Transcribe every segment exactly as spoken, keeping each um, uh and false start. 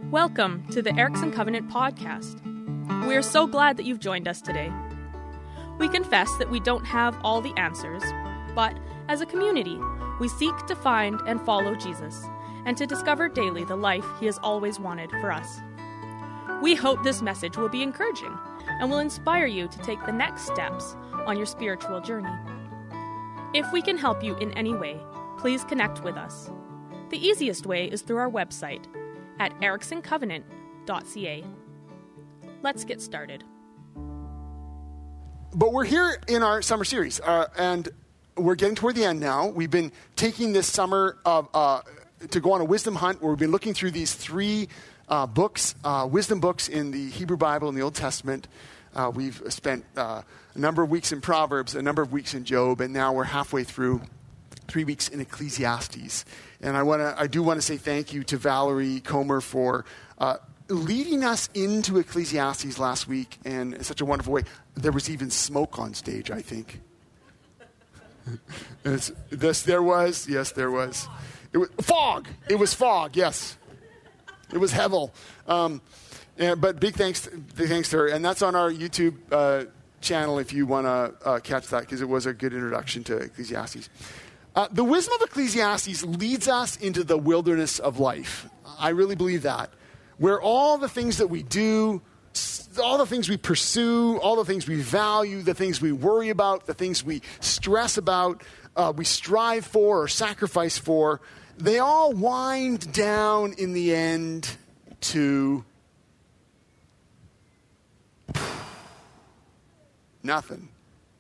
Welcome to the Erickson Covenant podcast. We are so glad that you've joined us today. We confess that we don't have all the answers, but as a community, we seek to find and follow Jesus and to discover daily the life he has always wanted for us. We hope this message will be encouraging and will inspire you to take the next steps on your spiritual journey. If we can help you in any way, please connect with us. The easiest way is through our website at erickson covenant dot c a. Let's get started. But we're here in our summer series, uh, and we're getting toward the end now. We've been taking this summer of, uh, to go on a wisdom hunt where we've been looking through these three uh, books, uh, wisdom books in the Hebrew Bible and the Old Testament. Uh, we've spent uh, a number of weeks in Proverbs, a number of weeks in Job, and now we're halfway through three weeks in Ecclesiastes. And I want to, I do want to say thank you to Valerie Comer for uh, leading us into Ecclesiastes last week in such a wonderful way. There was even smoke on stage, I think. It's, this there was, yes, there was. It was fog. It was fog. Yes, it was Hevel. Um, and, but big thanks, big thanks to her, and that's on our YouTube uh, channel if you want to uh, catch that, because it was a good introduction to Ecclesiastes. Uh, the wisdom of Ecclesiastes leads us into the wilderness of life. I really believe that. Where all the things that we do, all the things we pursue, all the things we value, the things we worry about, the things we stress about, uh, we strive for or sacrifice for, they all wind down in the end to nothing.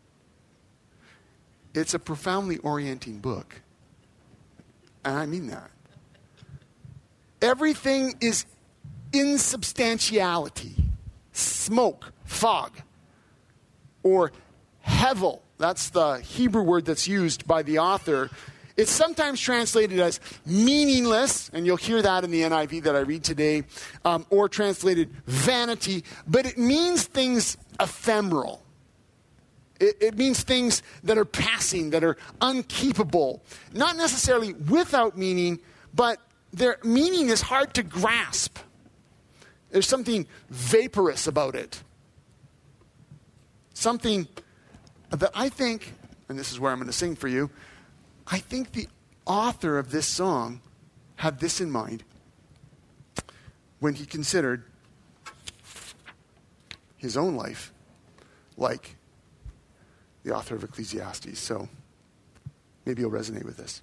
It's a profoundly orienting book. And I mean that. Everything is insubstantiality, smoke, fog, or hevel. That's the Hebrew word that's used by the author. It's sometimes translated as meaningless, and you'll hear that in the N I V that I read today, um, or translated vanity, but it means things ephemeral. It, it means things that are passing, that are unkeepable, not necessarily without meaning, but their meaning is hard to grasp. There's something vaporous about it. Something that I think, and this is where I'm going to sing for you, I think the author of this song had this in mind when he considered his own life like the author of Ecclesiastes. So maybe you'll resonate with this.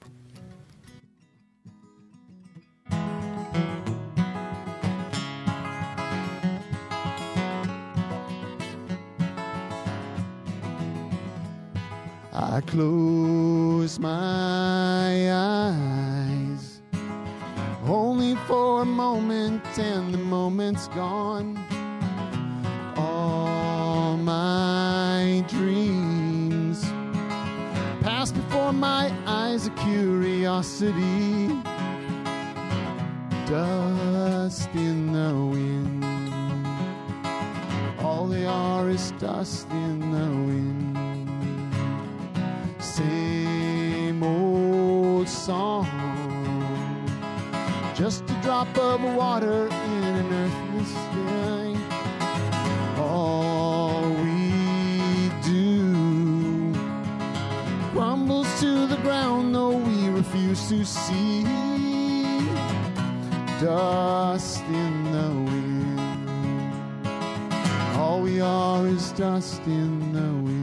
I close my eyes only for a moment, and the moment's gone. All my dreams pass before my eyes, a curiosity, dust in the wind. All they are is dust in the wind. Same old song, just a drop of water in an earthless sky. All we do crumbles to the ground, though we refuse to see. Dust in the wind. All we are is dust in the wind.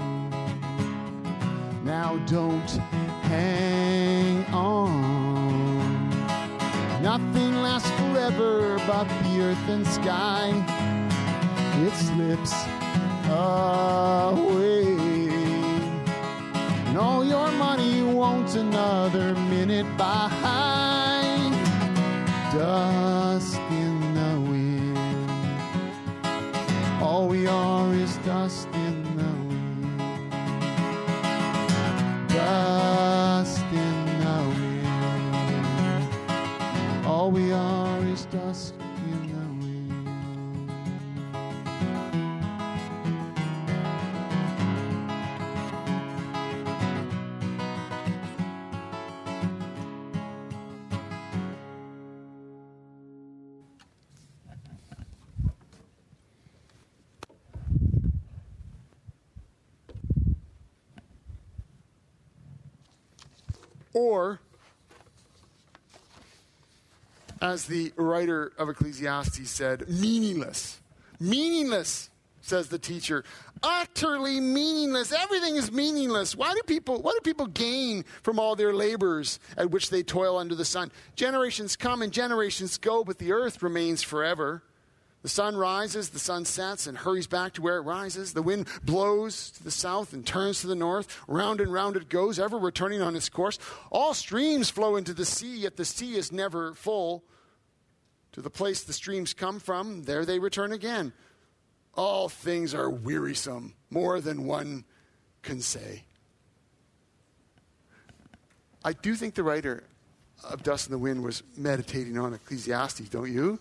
Now don't hang on. Nothing lasts forever but the earth and sky. It slips away, and all your money won't another minute behind. Dust in the wind. All we are is dust in the wind. Dust in the wind. All we are is dust in the wind. Or, as the writer of Ecclesiastes said, meaningless. Meaningless, says the teacher. Utterly meaningless. Everything is meaningless. Why do people, what do people gain from all their labors at which they toil under the sun? Generations come and generations go, but the earth remains forever. The sun rises, the sun sets, and hurries back to where it rises. The wind blows to the south and turns to the north. Round and round it goes, ever returning on its course. All streams flow into the sea, yet the sea is never full. To the place the streams come from, there they return again. All things are wearisome, more than one can say. I do think the writer of Dust in the Wind was meditating on Ecclesiastes, don't you?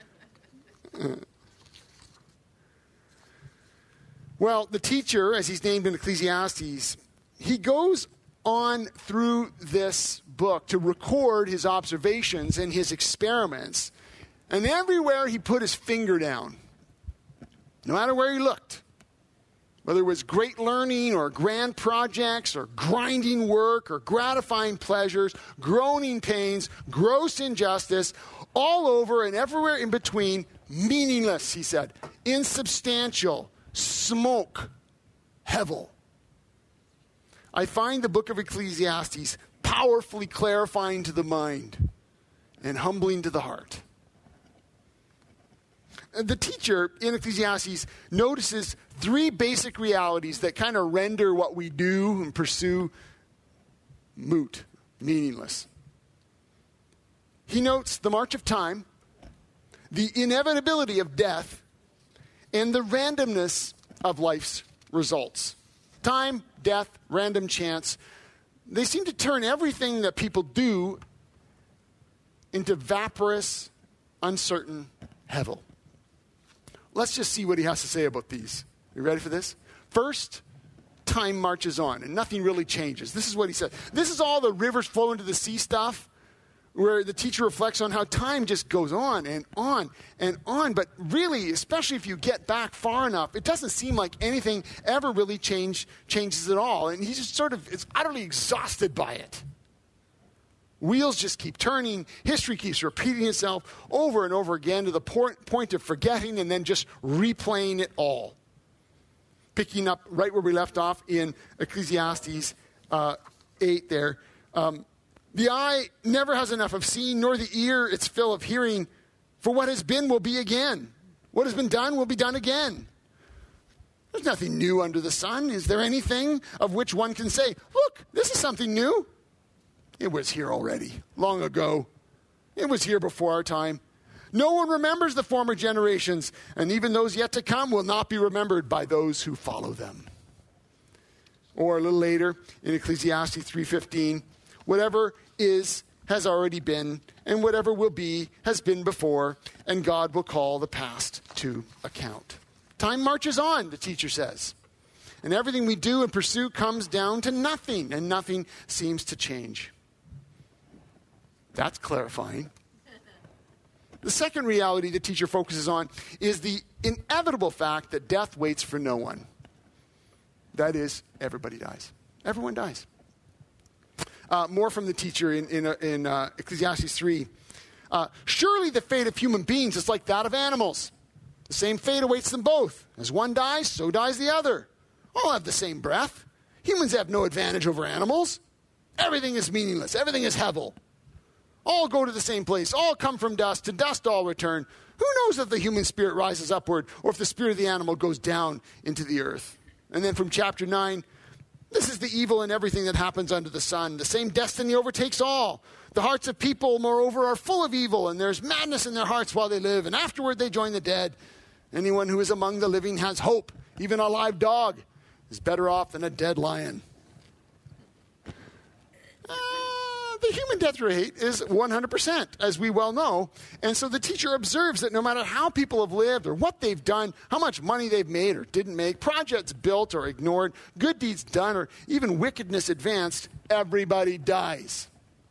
Well, the teacher, as he's named in Ecclesiastes, he goes on through this book to record his observations and his experiments. And everywhere he put his finger down, no matter where he looked, whether it was great learning or grand projects or grinding work or gratifying pleasures, groaning pains, gross injustice, all over and everywhere in between, meaningless, he said, insubstantial, smoke, hevel. I find the book of Ecclesiastes powerfully clarifying to the mind and humbling to the heart. The teacher in Ecclesiastes notices three basic realities that kind of render what we do and pursue moot, meaningless. He notes the march of time, the inevitability of death, and the randomness of life's results. Time, death, random chance. They seem to turn everything that people do into vaporous, uncertain hevel. Let's just see what he has to say about these. You ready for this? First, time marches on and nothing really changes. This is what he said. This is all the rivers flow into the sea stuff, where the teacher reflects on how time just goes on and on and on. But really, especially if you get back far enough, it doesn't seem like anything ever really change, changes at all. And he just sort of is utterly exhausted by it. Wheels just keep turning. History keeps repeating itself over and over again to the point, point of forgetting and then just replaying it all. Picking up right where we left off in Ecclesiastes uh, eight there. Um, the eye never has enough of seeing, nor the ear its fill of hearing. For what has been will be again. What has been done will be done again. There's nothing new under the sun. Is there anything of which one can say, look, this is something new? It was here already, long ago. It was here before our time. No one remembers the former generations, and even those yet to come will not be remembered by those who follow them. Or a little later in Ecclesiastes three fifteen, whatever is has already been, and whatever will be has been before, and God will call the past to account. Time marches on, the teacher says. And everything we do and pursue comes down to nothing, and nothing seems to change. That's clarifying. The second reality the teacher focuses on is the inevitable fact that death waits for no one. That is, everybody dies. Everyone dies. Uh, more from the teacher in, in, in uh, Ecclesiastes three. Uh, Surely the fate of human beings is like that of animals. The same fate awaits them both. As one dies, so dies the other. All have the same breath. Humans have no advantage over animals. Everything is meaningless. Everything is hevel. All go to the same place. All come from dust. To dust all return. Who knows if the human spirit rises upward or if the spirit of the animal goes down into the earth? And then from chapter nine, this is the evil in everything that happens under the sun. The same destiny overtakes all. The hearts of people, moreover, are full of evil, and there's madness in their hearts while they live, and afterward they join the dead. Anyone who is among the living has hope. Even a live dog is better off than a dead lion. The human death rate is one hundred percent, as we well know. And so the teacher observes that no matter how people have lived or what they've done, how much money they've made or didn't make, projects built or ignored, good deeds done or even wickedness advanced, everybody dies.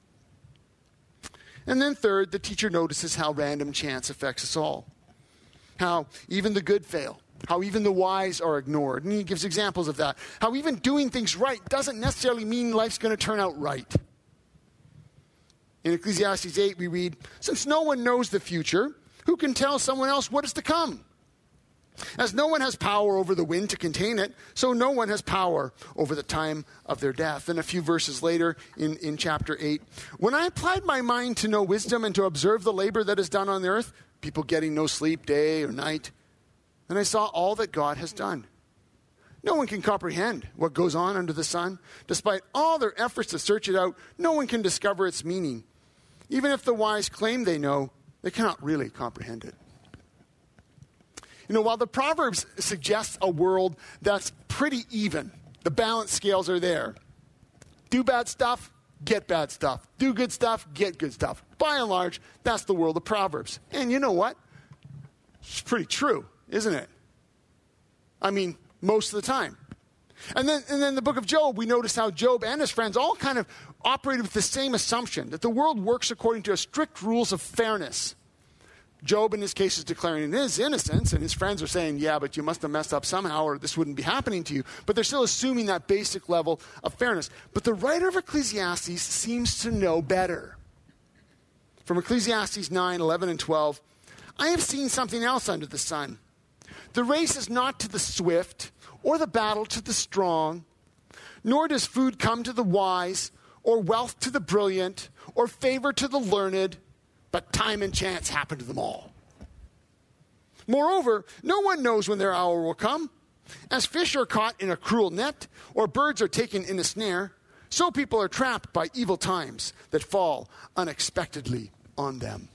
And then third, the teacher notices how random chance affects us all. How even the good fail. How even the wise are ignored. And he gives examples of that. How even doing things right doesn't necessarily mean life's going to turn out right. In Ecclesiastes eight, we read, "Since no one knows the future, who can tell someone else what is to come? As no one has power over the wind to contain it, so no one has power over the time of their death." And a few verses later in, in chapter eight, "When I applied my mind to know wisdom and to observe the labor that is done on the earth," people getting no sleep day or night, "then I saw all that God has done. No one can comprehend what goes on under the sun. Despite all their efforts to search it out, no one can discover its meaning. Even if the wise claim they know, they cannot really comprehend it." You know, while the Proverbs suggests a world that's pretty even, the balance scales are there. Do bad stuff, get bad stuff. Do good stuff, get good stuff. By and large, that's the world of Proverbs. And you know what? It's pretty true, isn't it? I mean, most of the time. And then, and then the book of Job, we notice how Job and his friends all kind of operated with the same assumption, that the world works according to strict rules of fairness. Job, in his case, is declaring his innocence, and his friends are saying, yeah, but you must have messed up somehow or this wouldn't be happening to you. But they're still assuming that basic level of fairness. But the writer of Ecclesiastes seems to know better. From Ecclesiastes nine, eleven, and twelve, "I have seen something else under the sun. The race is not to the swift, or the battle to the strong, nor does food come to the wise, or wealth to the brilliant, or favor to the learned, but time and chance happen to them all. Moreover, no one knows when their hour will come. As fish are caught in a cruel net, or birds are taken in a snare, so people are trapped by evil times that fall unexpectedly on them."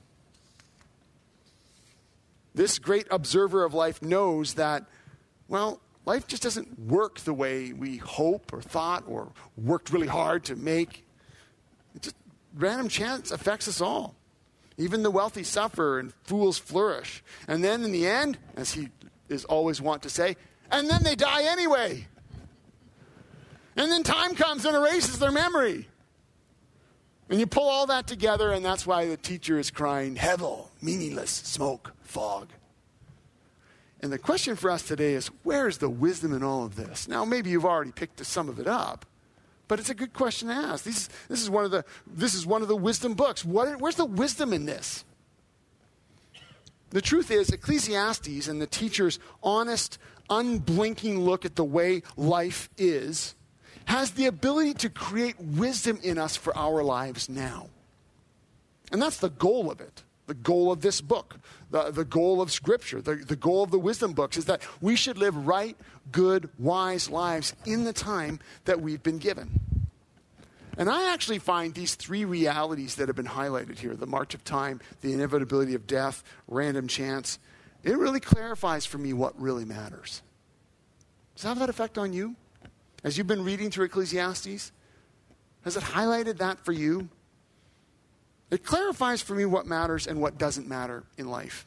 This great observer of life knows that, well, life just doesn't work the way we hope or thought or worked really hard to make. It just, random chance affects us all. Even the wealthy suffer and fools flourish. And then in the end, as he is always wont to say, and then they die anyway. And then time comes and erases their memory. And you pull all that together, and that's why the teacher is crying, "Hevel, meaningless, smoke, fog." And the question for us today is, where's the wisdom in all of this? Now, maybe you've already picked some of it up, but it's a good question to ask. This, this, is, one of the, this is one of the wisdom books. What, where's the wisdom in this? The truth is, Ecclesiastes and the teacher's honest, unblinking look at the way life is has the ability to create wisdom in us for our lives now. And that's the goal of it. The goal of this book, the, the goal of Scripture, the, the goal of the wisdom books is that we should live right, good, wise lives in the time that we've been given. And I actually find these three realities that have been highlighted here, the march of time, the inevitability of death, random chance, it really clarifies for me what really matters. Does that have that effect on you? As you've been reading through Ecclesiastes, has it highlighted that for you? It clarifies for me what matters and what doesn't matter in life.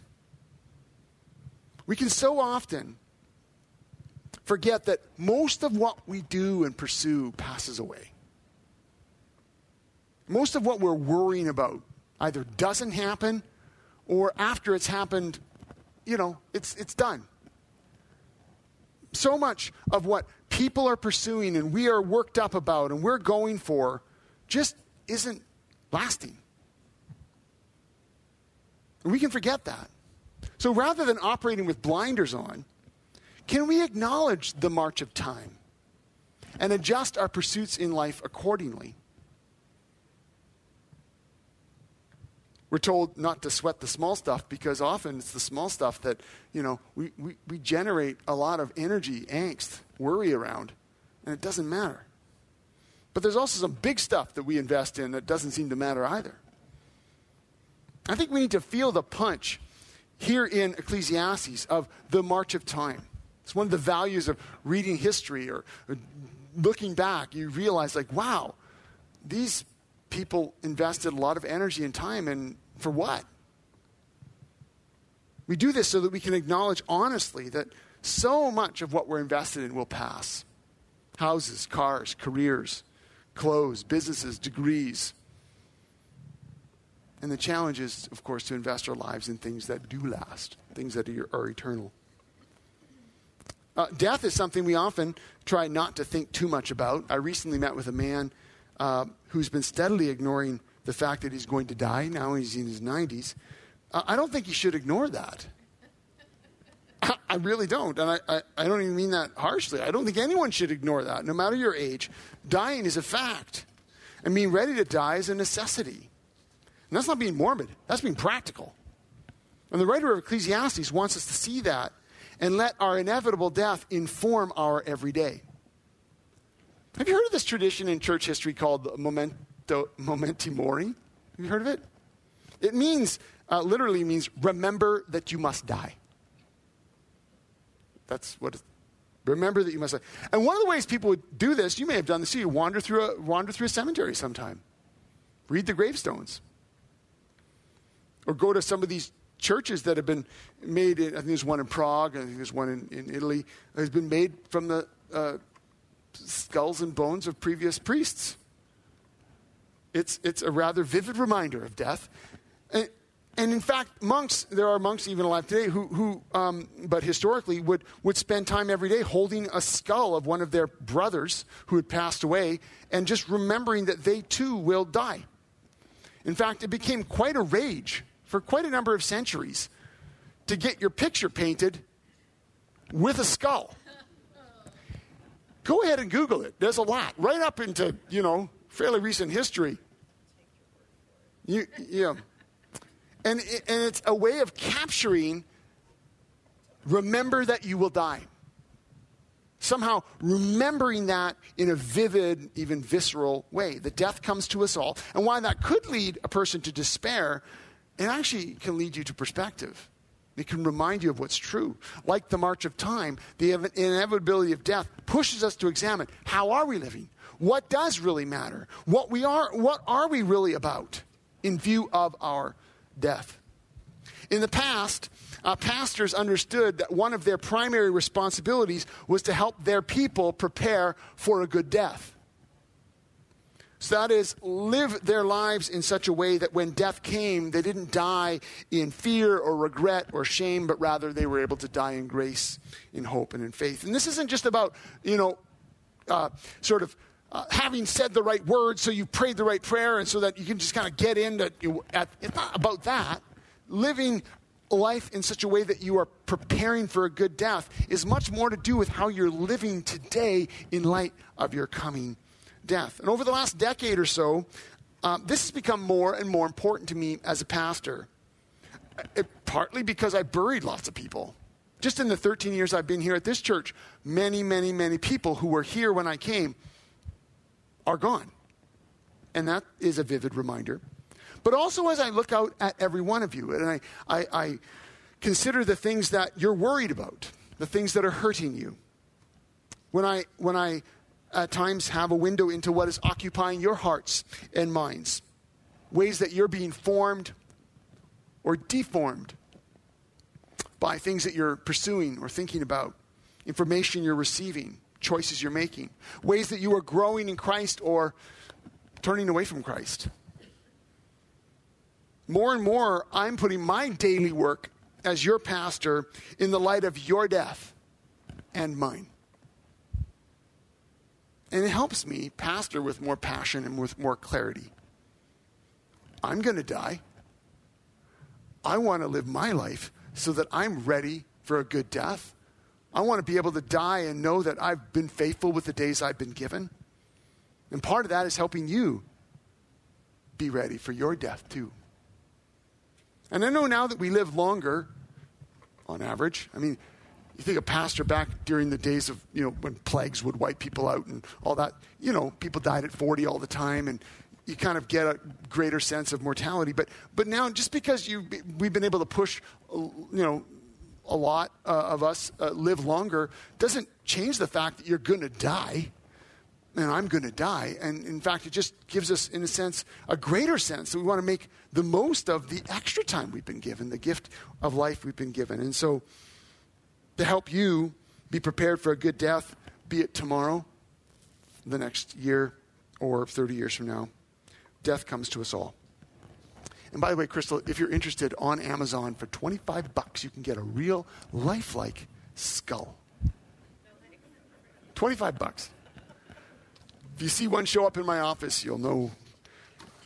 We can so often forget that most of what we do and pursue passes away. Most of what we're worrying about either doesn't happen or after it's happened, you know, it's it's done. So much of what people are pursuing and we are worked up about and we're going for just isn't lasting. And we can forget that. So rather than operating with blinders on, can we acknowledge the march of time and adjust our pursuits in life accordingly? We're told not to sweat the small stuff because often it's the small stuff that, you know, we, we, we generate a lot of energy, angst, worry around, and it doesn't matter. But there's also some big stuff that we invest in that doesn't seem to matter either. I think we need to feel the punch here in Ecclesiastes of the march of time. It's one of the values of reading history or, or looking back. You realize, like, wow, these people invested a lot of energy and time, and for what? We do this so that we can acknowledge honestly that so much of what we're invested in will pass. Houses, cars, careers, clothes, businesses, degrees. And the challenge is, of course, to invest our lives in things that do last, things that are, are eternal. Uh, death is something we often try not to think too much about. I recently met with a man uh, who's been steadily ignoring the fact that he's going to die. Now he's in his nineties. Uh, I don't think you should ignore that. I, I really don't. And I, I, I don't even mean that harshly. I don't think anyone should ignore that. No matter your age, dying is a fact. And being ready to die is a necessity. And that's not being morbid. That's being practical. And the writer of Ecclesiastes wants us to see that and let our inevitable death inform our everyday. Have you heard of this tradition in church history called memento, mementi mori? Have you heard of it? It means, uh, literally means, remember that you must die. That's what it, remember that you must die. And one of the ways people would do this, you may have done this too, you wander through a, wander through a cemetery sometime. Read the gravestones. Or go to some of these churches that have been made, in, I think there's one in Prague, I think there's one in, in Italy, has been made from the uh, skulls and bones of previous priests. It's, it's a rather vivid reminder of death. And, and in fact, monks, there are monks even alive today who, who um, but historically, would, would spend time every day holding a skull of one of their brothers who had passed away and just remembering that they too will die. In fact, it became quite a rage for quite a number of centuries to get your picture painted with a skull. Go ahead and Google it. There's a lot. Right up into, you know, fairly recent history. You, yeah. And, and it's a way of capturing, remember that you will die. Somehow remembering that in a vivid, even visceral way. The death comes to us all. And while that could lead a person to despair, it actually can lead you to perspective. It can remind you of what's true. Like the march of time, the inevitability of death pushes us to examine, how are we living? What does really matter? What we are, what are we really about in view of our death? In the past, uh, pastors understood that one of their primary responsibilities was to help their people prepare for a good death. So that is, live their lives in such a way that when death came, they didn't die in fear or regret or shame, but rather they were able to die in grace, in hope, and in faith. And this isn't just about, you know, uh, sort of uh, having said the right words so you prayed the right prayer and so that you can just kind of get into, you, at, it's not about that. Living life in such a way that you are preparing for a good death is much more to do with how you're living today in light of your coming death. And over the last decade or so, um, this has become more and more important to me as a pastor. It, partly because I buried lots of people. Just in the thirteen years I've been here at this church, many, many, many people who were here when I came are gone. And that is a vivid reminder. But also as I look out at every one of you, and I, I, I consider the things that you're worried about, the things that are hurting you. When I, when I at times have a window into what is occupying your hearts and minds, ways that you're being formed or deformed by things that you're pursuing or thinking about, information you're receiving, choices you're making, ways that you are growing in Christ or turning away from Christ. More and more, I'm putting my daily work as your pastor in the light of your death and mine. And it helps me pastor with more passion and with more clarity. I'm going to die. I want to live my life so that I'm ready for a good death. I want to be able to die and know that I've been faithful with the days I've been given. And part of that is helping you be ready for your death too. And I know now that we live longer, on average. I mean, you think a pastor back during the days of, you know, when plagues would wipe people out and all that, you know, people died at forty all the time, and you kind of get a greater sense of mortality. But but now, just because you we've been able to push, you know, a lot uh, of us uh, live longer, doesn't change the fact that you're going to die, and I'm going to die. And in fact, it just gives us, in a sense, a greater sense that we want to make the most of the extra time we've been given, the gift of life we've been given. And so, to help you be prepared for a good death, be it tomorrow, the next year, or thirty years from now, death comes to us all. And by the way, Crystal, if you're interested, on Amazon for twenty-five bucks, you can get a real lifelike skull. twenty-five bucks. If you see one show up in my office, you'll know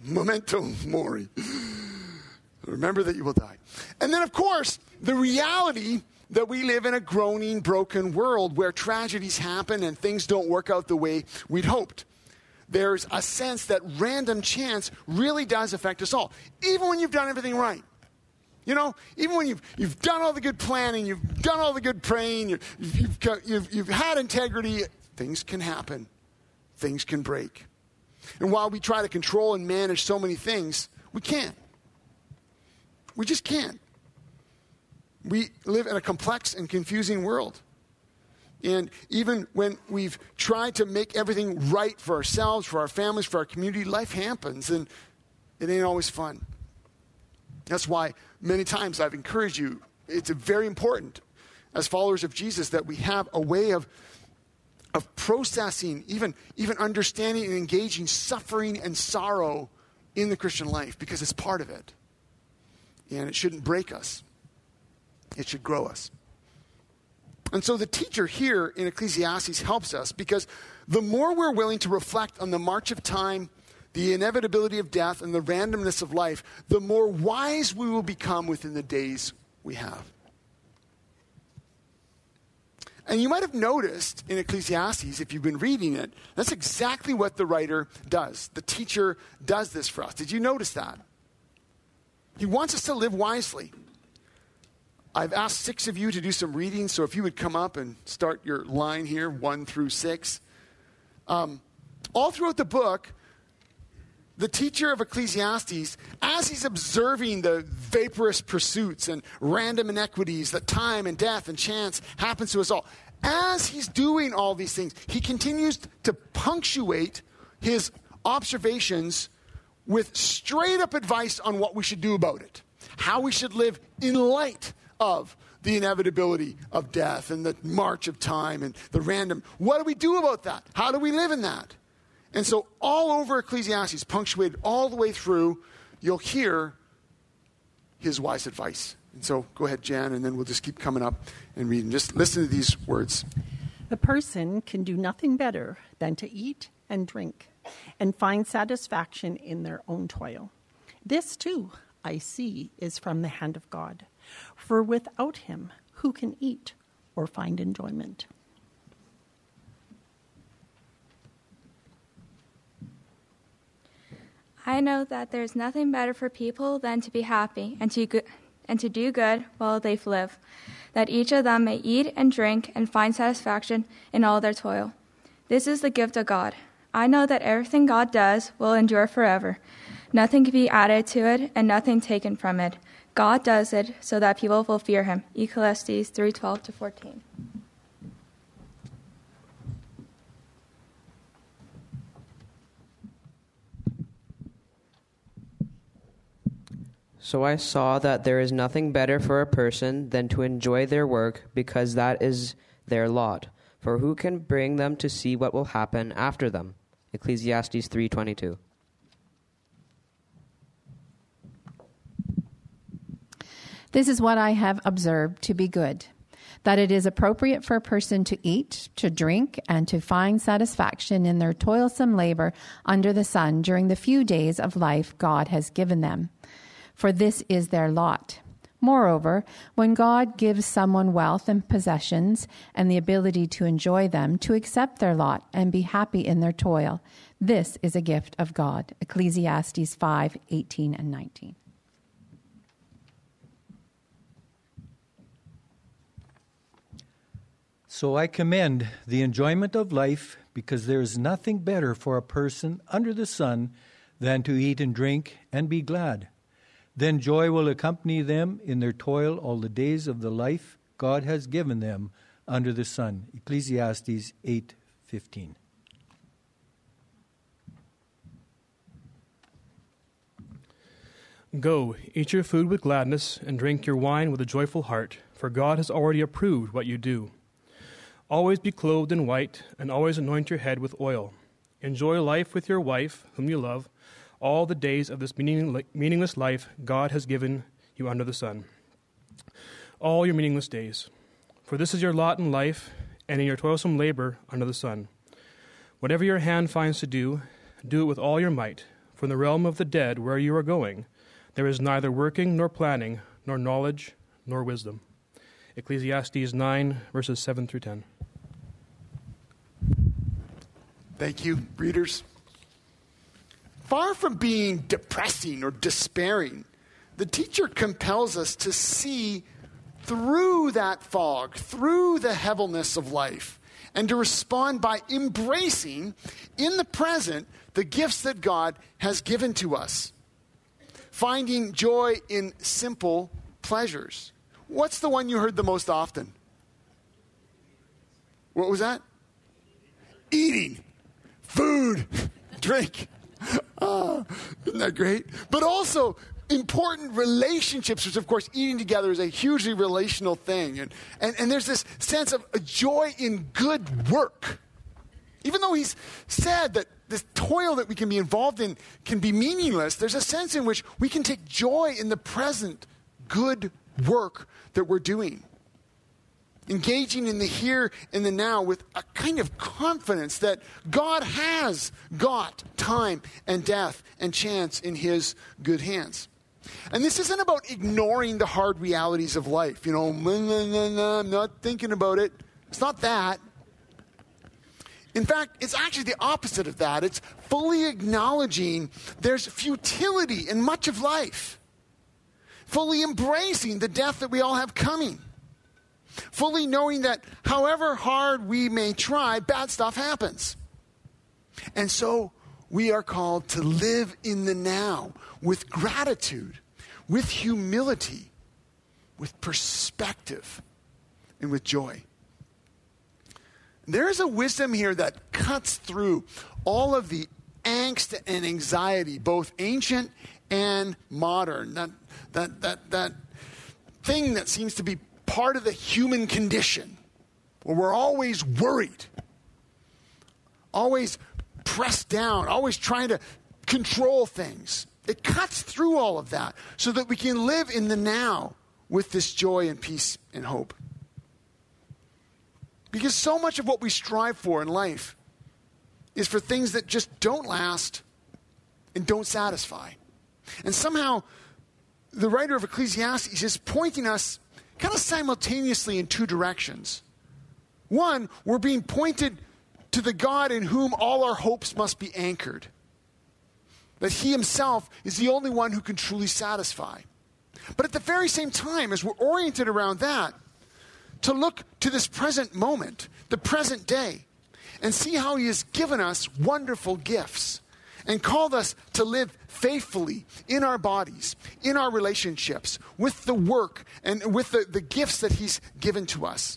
Memento mori. Remember that you will die. And then, of course, the reality that we live in a groaning, broken world where tragedies happen and things don't work out the way we'd hoped. There's a sense that random chance really does affect us all, even when you've done everything right. You know, even when you've you've done all the good planning, you've done all the good praying, you've you've, you've, you've had integrity, things can happen. Things can break. And while we try to control and manage so many things, we can't. We just can't. We live in a complex and confusing world. And even when we've tried to make everything right for ourselves, for our families, for our community, life happens, and it ain't always fun. That's why many times I've encouraged you, it's very important as followers of Jesus that we have a way of, of processing, even, even understanding and engaging suffering and sorrow in the Christian life, because it's part of it. And it shouldn't break us. It should grow us. And so the teacher here in Ecclesiastes helps us, because the more we're willing to reflect on the march of time, the inevitability of death, and the randomness of life, the more wise we will become within the days we have. And you might have noticed in Ecclesiastes, if you've been reading it, that's exactly what the writer does. The teacher does this for us. Did you notice that? He wants us to live wisely. I've asked six of you to do some reading, so if you would come up and start your line here, one through six. Um, all throughout the book, the teacher of Ecclesiastes, as he's observing the vaporous pursuits and random inequities that time and death and chance happens to us all, as he's doing all these things, he continues to punctuate his observations with straight up advice on what we should do about it, how we should live in light of the inevitability of death and the march of time and the random. What do we do about that? How do we live in that? And so all over Ecclesiastes, punctuated all the way through, you'll hear his wise advice. And so go ahead, Jan, and then we'll just keep coming up and reading. Just listen to these words. A person can do nothing better than to eat and drink and find satisfaction in their own toil. This, too, I see, is from the hand of God. For without him, who can eat or find enjoyment? I know that there's nothing better for people than to be happy and to go- and to do good while they live, that each of them may eat and drink and find satisfaction in all their toil. This is the gift of God. I know that everything God does will endure forever. Nothing can be added to it and nothing taken from it. God does it so that people will fear him. Ecclesiastes three twelve to fourteen. So I saw that there is nothing better for a person than to enjoy their work, because that is their lot. For who can bring them to see what will happen after them? Ecclesiastes three twenty-two. This is what I have observed to be good, that it is appropriate for a person to eat, to drink, and to find satisfaction in their toilsome labor under the sun during the few days of life God has given them. For this is their lot. Moreover, when God gives someone wealth and possessions and the ability to enjoy them, to accept their lot and be happy in their toil, this is a gift of God. Ecclesiastes five eighteen and nineteen. So I commend the enjoyment of life, because there is nothing better for a person under the sun than to eat and drink and be glad. Then joy will accompany them in their toil all the days of the life God has given them under the sun. Ecclesiastes eight fifteen. Go, eat your food with gladness and drink your wine with a joyful heart, for God has already approved what you do. Always be clothed in white, and always anoint your head with oil. Enjoy life with your wife, whom you love, all the days of this meaning, meaningless life God has given you under the sun. All your meaningless days. For this is your lot in life, and in your toilsome labor under the sun. Whatever your hand finds to do, do it with all your might, from the realm of the dead where you are going, there is neither working nor planning, nor knowledge, nor wisdom. Ecclesiastes nine, verses seven through ten. Thank you, readers. Far from being depressing or despairing, the teacher compels us to see through that fog, through the heaviness of life, and to respond by embracing in the present the gifts that God has given to us. Finding joy in simple pleasures. What's the one you heard the most often? What was that? Eating, food, drink. Oh, isn't that great? But also important relationships, which of course eating together is a hugely relational thing. And, and, and there's this sense of a joy in good work. Even though he's said that this toil that we can be involved in can be meaningless, there's a sense in which we can take joy in the present good work that we're doing. Engaging in the here and the now with a kind of confidence that God has got time and death and chance in his good hands. And this isn't about ignoring the hard realities of life. You know, nah, nah, nah, nah, I'm not thinking about it. It's not that. In fact, it's actually the opposite of that. It's fully acknowledging there's futility in much of life. Fully embracing the death that we all have coming. Fully knowing that however hard we may try, bad stuff happens. And so we are called to live in the now with gratitude, with humility, with perspective, and with joy. There is a wisdom here that cuts through all of the angst and anxiety, both ancient and modern. That, that, that, that thing that seems to be part of the human condition, where we're always worried, always pressed down, always trying to control things. It cuts through all of that so that we can live in the now with this joy and peace and hope. Because so much of what we strive for in life is for things that just don't last and don't satisfy. And somehow, the writer of Ecclesiastes is pointing us kind of simultaneously in two directions. One, we're being pointed to the God in whom all our hopes must be anchored. That he himself is the only one who can truly satisfy. But at the very same time, as we're oriented around that, to look to this present moment, the present day, and see how he has given us wonderful gifts and called us to live faithfully in our bodies, in our relationships, with the work and with the, the gifts that he's given to us.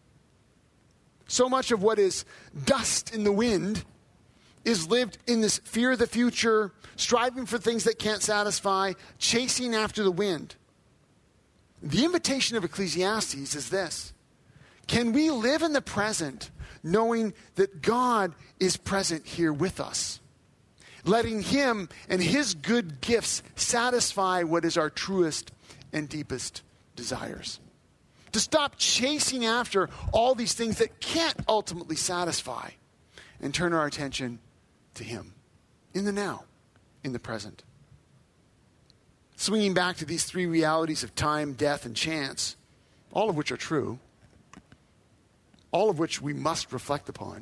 So much of what is dust in the wind is lived in this fear of the future, striving for things that can't satisfy, chasing after the wind. The invitation of Ecclesiastes is this: can we live in the present knowing that God is present here with us? Letting him and his good gifts satisfy what is our truest and deepest desires. To stop chasing after all these things that can't ultimately satisfy and turn our attention to him in the now, in the present. Swinging back to these three realities of time, death, and chance, all of which are true, all of which we must reflect upon.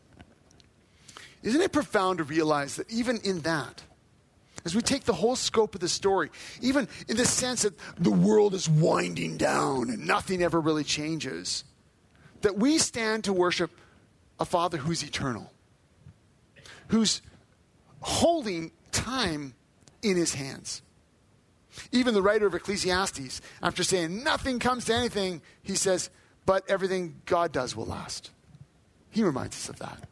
Isn't it profound to realize that even in that, as we take the whole scope of the story, even in the sense that the world is winding down and nothing ever really changes, that we stand to worship a Father who's eternal, who's holding time in his hands. Even the writer of Ecclesiastes, after saying nothing comes to anything, he says, but everything God does will last. He reminds us of that.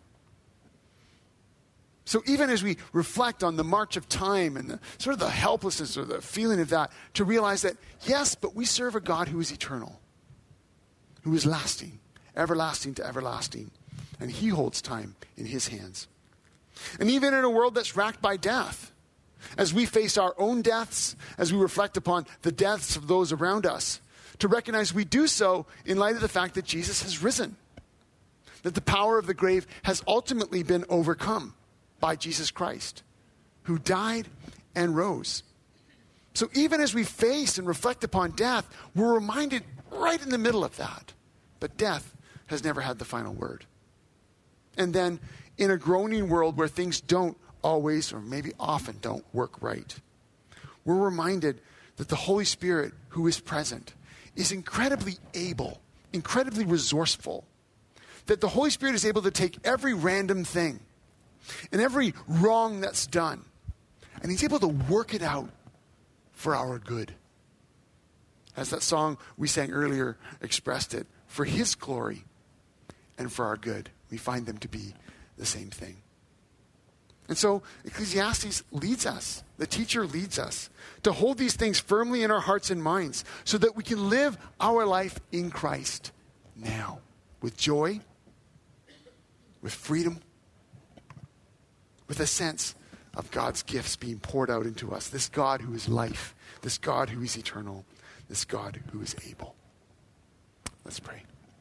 So even as we reflect on the march of time and the sort of the helplessness or the feeling of that, to realize that, yes, but we serve a God who is eternal, who is lasting, everlasting to everlasting, and he holds time in his hands. And even in a world that's racked by death, as we face our own deaths, as we reflect upon the deaths of those around us, to recognize we do so in light of the fact that Jesus has risen, that the power of the grave has ultimately been overcome by Jesus Christ, who died and rose. So even as we face and reflect upon death, we're reminded right in the middle of that. But death has never had the final word. And then in a groaning world where things don't always, or maybe often don't work right, we're reminded that the Holy Spirit, who is present, is incredibly able, incredibly resourceful. That the Holy Spirit is able to take every random thing and every wrong that's done, and he's able to work it out for our good. As that song we sang earlier expressed it, for his glory and for our good. We find them to be the same thing. And so Ecclesiastes leads us, the teacher leads us, to hold these things firmly in our hearts and minds so that we can live our life in Christ now with joy, with freedom, with a sense of God's gifts being poured out into us. This God who is life, this God who is eternal, this God who is able. Let's pray.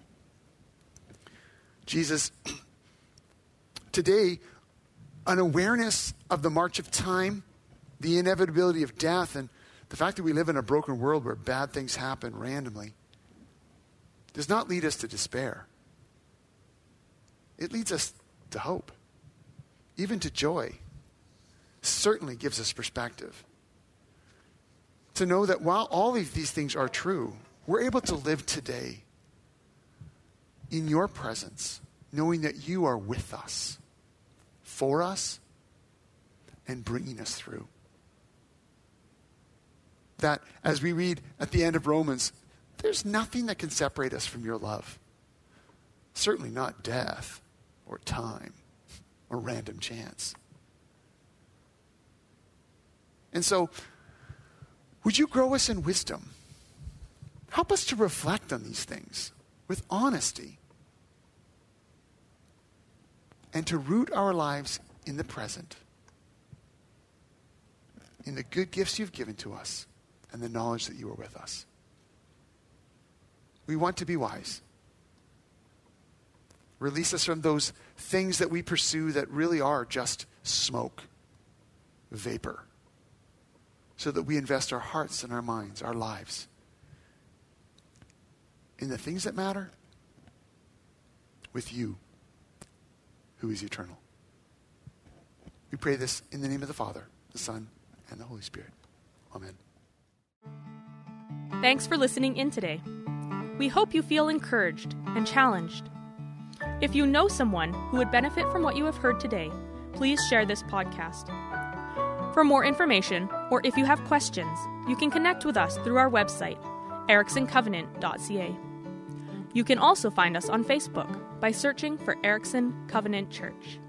Jesus, today, an awareness of the march of time, the inevitability of death, and the fact that we live in a broken world where bad things happen randomly does not lead us to despair. It leads us to hope, even to joy. Certainly gives us perspective. To know that while all of these things are true, we're able to live today in your presence, knowing that you are with us, for us, and bringing us through. That, as we read at the end of Romans, there's nothing that can separate us from your love. Certainly not death, or time, or random chance. And so, would you grow us in wisdom? Help us to reflect on these things with honesty and to root our lives in the present, in the good gifts you've given to us and the knowledge that you are with us. We want to be wise. Release us from those things that we pursue that really are just smoke, vapor, so that we invest our hearts and our minds, our lives, in the things that matter with you, who is eternal. We pray this in the name of the Father, the Son, and the Holy Spirit. Amen. Thanks for listening in today. We hope you feel encouraged and challenged. If you know someone who would benefit from what you have heard today, please share this podcast. For more information, or if you have questions, you can connect with us through our website, erickson covenant dot c a. You can also find us on Facebook by searching for Erickson Covenant Church.